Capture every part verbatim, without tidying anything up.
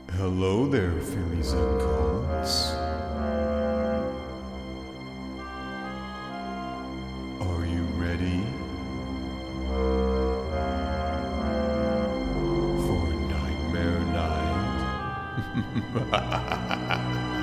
Hello there, fillies and colts. Are you ready for Nightmare Night?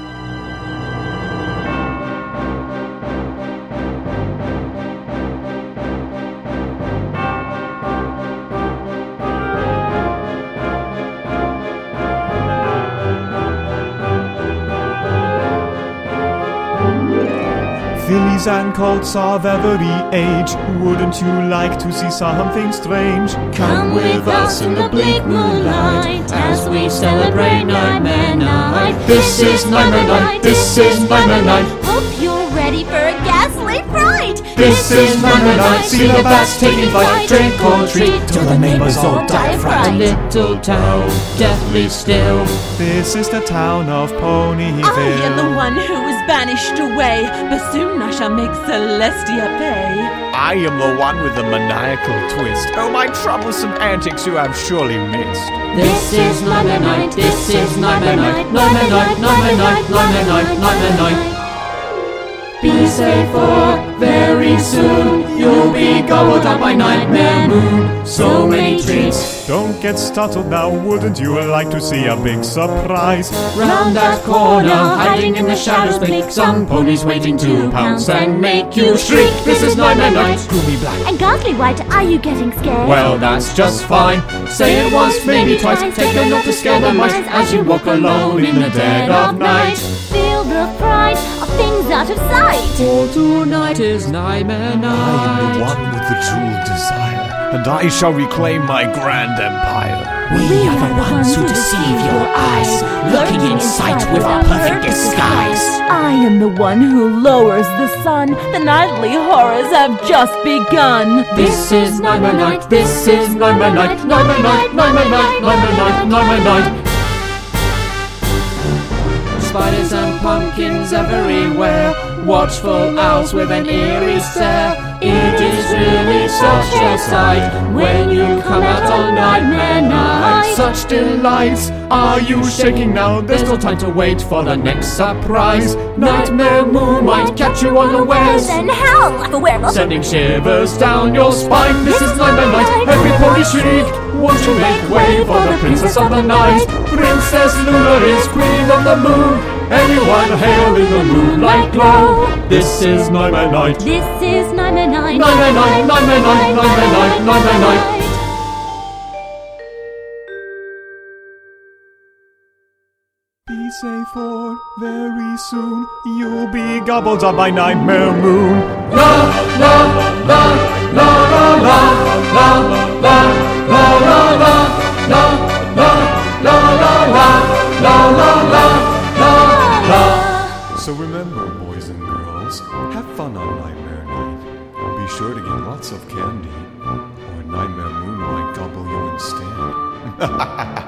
Fillies and colts of every age, wouldn't you like to see something strange? Come with us in the bleak moonlight as we celebrate Nightmare Night. This is Nightmare Night, this is Nightmare Night. Hope you're ready for a ghastly fright. This is Nightmare Night, see the bats taking flight. Drink or treat till the neighbors all die of fright. A little town, deathly still. This is the town of Ponyville. I am the one who was banished away, but soon I shall make Celestia pay. I am the one with the maniacal twist. Oh, my troublesome antics you have surely missed. This is Nightmare Night, this is Nightmare Night, Nightmare Night, Nightmare Night, Nightmare Night, Nightmare Night. Be safe for very soon you'll be gobbled up by Nightmare Moon. So many treats. Don't get startled now, wouldn't you like to see a big surprise? Round that corner, hiding in the shadows, blink some ponies waiting to pounce and make you shriek. This is Nightmare Night, Scooby Black and ghastly white. Are you getting scared? Well, that's just fine. Say it once, maybe twice. Take a note to scare the mice as you walk alone in the dead of night. Feel the fright of things out of sight. For tonight is Nightmare Night. I am the one with the jeweled desire, and I shall reclaim my grand empire. We are the ones who deceive your eyes, lurking in sight with our perfect disguise. I am the one who lowers the sun. The nightly horrors have just begun. This is Nightmare Night, this is Nightmare Night, Nightmare Night, Nightmare Night, Nightmare Night, Nightmare Night. Spiders and pumpkins everywhere, watchful owls with an eerie stare. It is really such a sight when you come out on Nightmare Night. Such delights. Are you shaking now? There's no time to wait for the next surprise. Nightmare Moon might catch you unawares, Then howl like a werewolf, sending shivers down your spine. This is Nightmare Night, every pony shriek. Won't you make way for the princess of the night? Princess Luna is queen of the moon. Everyone hail in the moonlight glow. This is Nightmare Night. This is Nightmare Night. Nightmare Night, Nightmare Night, Nightmare Night, Nightmare Night. Be safe for very soon you'll be gobbled up by Nightmare Moon. La la la la la la la la la la la la la la la la la la. So remember, boys and girls, have fun on Nightmare Night. Be sure to get lots of candy, or Nightmare Moon might gobble you instead.